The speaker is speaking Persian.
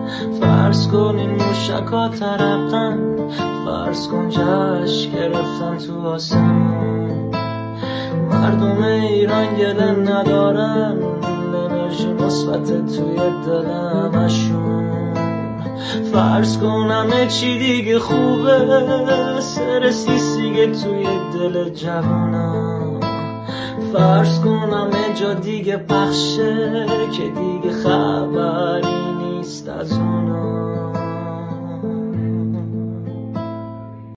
فرض کن این موشکا ترقن، فرض کن جشن گرفتن تو آسمون. مردم ایران گله ندارن، انرژی مثبت توی دل همشون. فرض کن همه چی دیگه خوبه، سر سیسیگه توی دل جوانا. فرض کن همه جا دیگه پخشه که دیگه خبری نیست از اون.